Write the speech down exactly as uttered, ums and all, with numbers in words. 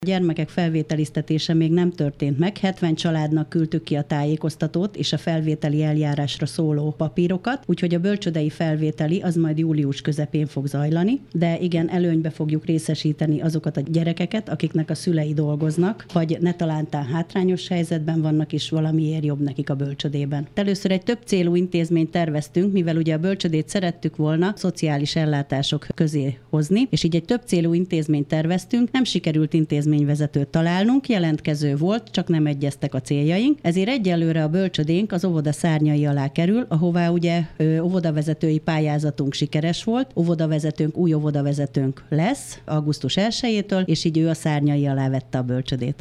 A gyermekek felvételiztetése még nem történt meg, hetven családnak küldtük ki a tájékoztatót és a felvételi eljárásra szóló papírokat, úgyhogy a bölcsődei felvételi az majd július közepén fog zajlani, de igen, előnybe fogjuk részesíteni azokat a gyerekeket, akiknek a szülei dolgoznak, vagy ne talántán hátrányos helyzetben vannak, és valamiért jobb nekik a bölcsödében. Először egy több célú intézményt terveztünk, mivel ugye a bölcsödét szerettük volna szociális ellátások közé hozni, és így egy több célú intézményt terveztünk, nem sikerült intézményvezetőt találnunk, jelentkező volt, csak nem egyeztek a céljaink, ezért egyelőre a bölcsödénk az óvoda szárnyai alá kerül, ahová ugye ö, óvodavezetői pályázatunk sikeres volt, óvodavezetőnk, új óvodavezetőnk lesz augusztus elsejétől, és így ő a szárnyai alá vette a bölcsödét.